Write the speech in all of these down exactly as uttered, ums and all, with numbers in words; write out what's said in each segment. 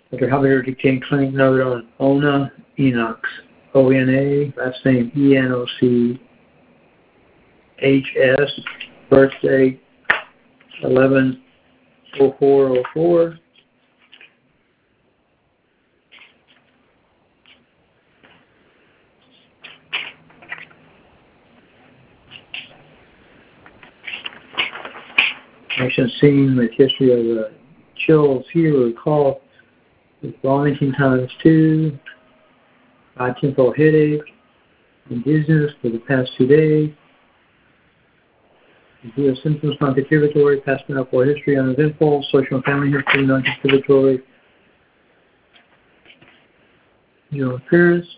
Doctor Javier dictating clinic note on Ona Enox, O N A, last name E N O C H S, birthday eleven oh four oh four. Patient seen with history of uh, chills, fever, cough, with vomiting times two, high temporal headache, and dizziness for the past two days. Review of symptoms non-contributory, past medical history uneventful, social and family history non-contributory. Your appearance.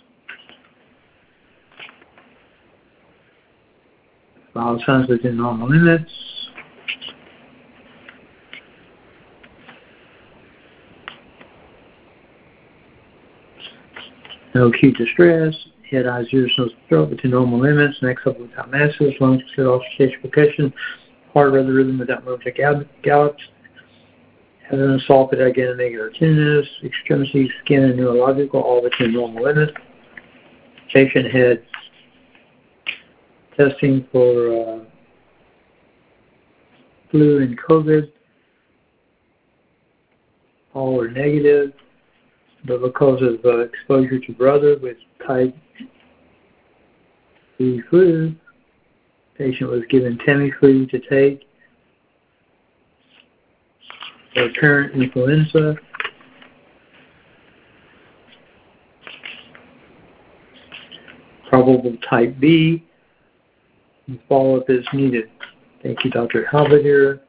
Vital signs within normal limits. No acute distress. Head, eyes, ears, nose, throat within normal limits. Neck up without masses. Lungs considered auscultation percussion. Heart rather rhythm without motor gallops. Having an assault without again negative tinnitus. Extremities, skin, and neurological all within normal limits. Patient had testing for uh, flu and COVID. All were negative, but because of uh, exposure to brother with type B flu, patient was given Tamiflu to take for current influenza. Probable type B. Follow-up is needed. Thank you, Doctor Javier.